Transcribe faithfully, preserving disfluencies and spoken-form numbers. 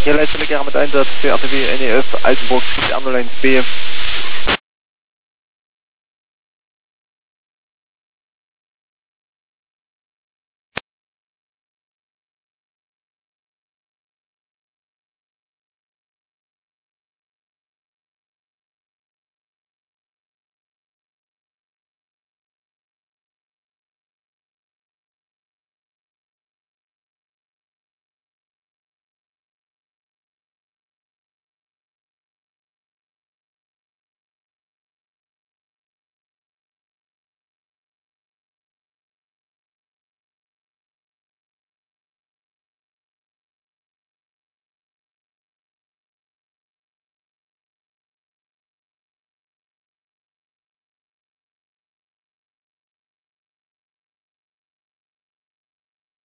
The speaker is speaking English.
Hier leidelijk met Einsatz für A T W N E F Altenburg, Gebiet null eins B.